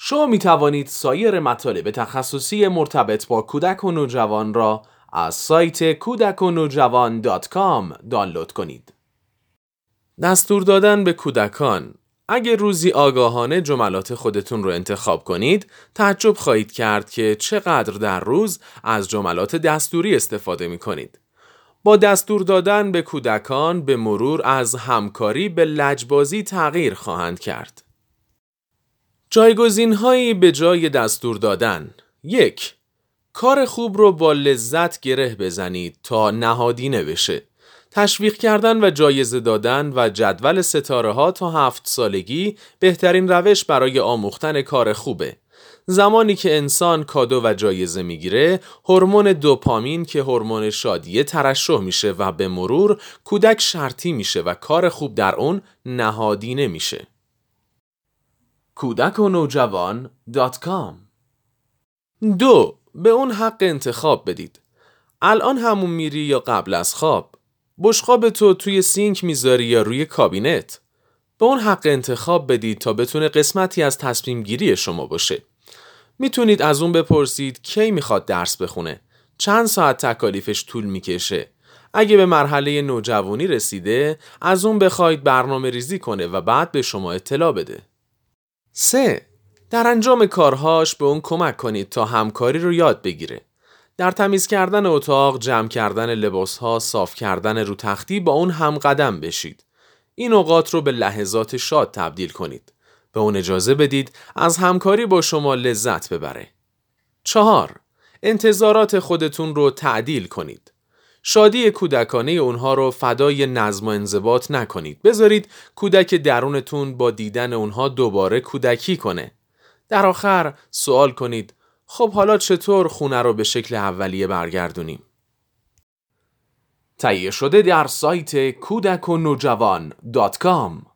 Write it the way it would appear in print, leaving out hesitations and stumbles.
شما می توانید سایر مطالب تخصصی مرتبط با کودک و نوجوان را از سایت kudakonojava.com دانلود کنید. دستور دادن به کودکان. اگر روزی آگاهانه جملات خودتون رو انتخاب کنید، تعجب خواهید کرد که چقدر در روز از جملات دستوری استفاده می کنید. با دستور دادن به کودکان به مرور از همکاری به لجبازی تغییر خواهند کرد. جایگزین‌هایی به جای دستور دادن. 1. کار خوب رو با لذت گره بزنید تا نهادینه بشه. تشویق کردن و جایزه دادن و جدول ستاره‌ها تا 7 سالگی بهترین روش برای آموختن کار خوبه. زمانی که انسان کادو و جایزه میگیره، هورمون دوپامین که هورمون شادیه ترشح میشه و به مرور کودک شرطی میشه و کار خوب در اون نهادینه میشه. kudakonojava.com 2. به اون حق انتخاب بدید. الان همون میری یا قبل از خواب؟ بشقاب تو توی سینک میذاری یا روی کابینت؟ به اون حق انتخاب بدید تا بتونه قسمتی از تصمیم گیری شما باشه. میتونید از اون بپرسید کی میخواد درس بخونه، چند ساعت تکالیفش طول میکشه. اگه به مرحله نوجوانی رسیده، از اون بخواید برنامه ریزی کنه و بعد به شما اطلاع بده. 3. در انجام کارهاش به اون کمک کنید تا همکاری رو یاد بگیره. در تمیز کردن اتاق، جمع کردن لباسها، صاف کردن رو تختی با اون هم قدم بشید. این اوقات رو به لحظات شاد تبدیل کنید. به اون اجازه بدید از همکاری با شما لذت ببره. 4. انتظارات خودتون رو تعدیل کنید. شادی کودکانه اونها رو فدای نظم و انضباط نکنید. بذارید کودک درونتون با دیدن اونها دوباره کودکی کنه. در آخر سوال کنید خب حالا چطور خونه رو به شکل اولیه برگردونیم؟ تهیه شده در سایت kudakonojava.com